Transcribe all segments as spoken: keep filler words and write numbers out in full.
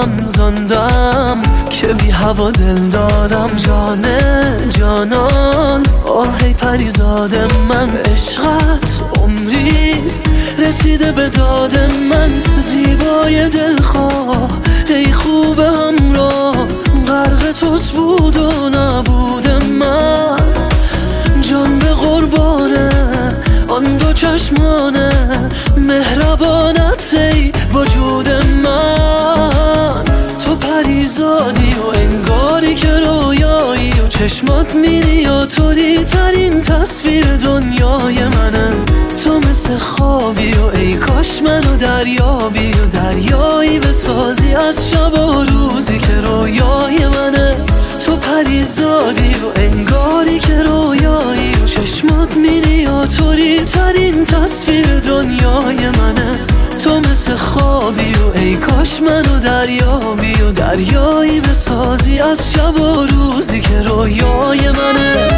دلم زندم که بی هوا دل دادم. جانه جانان آهی پریزاد من، عشقت عمریست رسیده به داد من. زیبای دلخواه ای خوب همراه، غرق توست بود و نبود من. جان به قربانه آن دو چشمانه، مهربانت ای وجود من. تو پریزادی و انگاری که رویایی، و چشمات میری و توری ترین تصویر دنیای منه. تو مثل خوابی و ای کاش منو دریابی، و دریایی بسازی از شب و روزی که رویای منه. تو پریزادی و انگاری که رویایی، و چشمات میری و توری ترین تصویر دنیای منه. تو مثل خوابی و ای کاش منو دریابی، و دریایی بسازی از شب و روزی که رویای منه.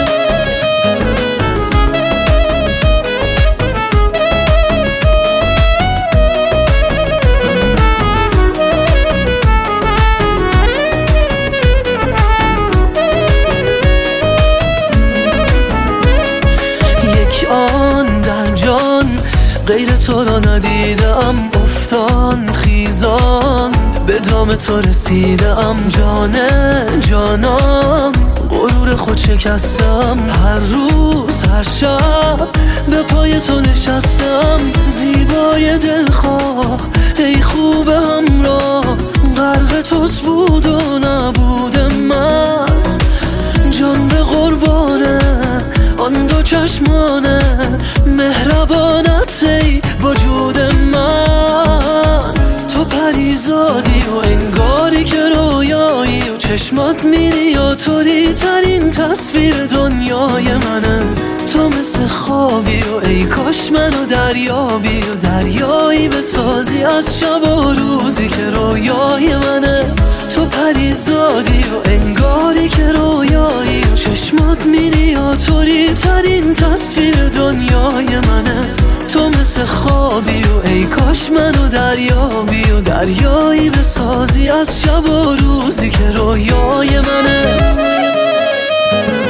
آن در جان غیر تو را ندیدم، افتان خیزان به دام تو رسیدم. جانه جانان غرور خود شکستم، هر روز هر شب به پای تو نشستم. زیبای دلخواه ای خوب همراه، غرق توست بود و نبود من. جان به قربانه آن دو چشمانه، مهربانت ای وجود من. تو پریزادی و انگاری که رویایی، و چشمات میری و توری ترین تصویر دنیای منه. تو مثل خوابی و ای کاش منو دریابی، و دریایی بسازی از شب و روزی که رویای منه. تو پریزادی و انگاری که رویایی، و چشمات میری و توری ترین تصویر دنیای منه. تو مثل خوابی و ای کاش منو دریابی، و دریایی بسازی از شب و روزی که رویای منه.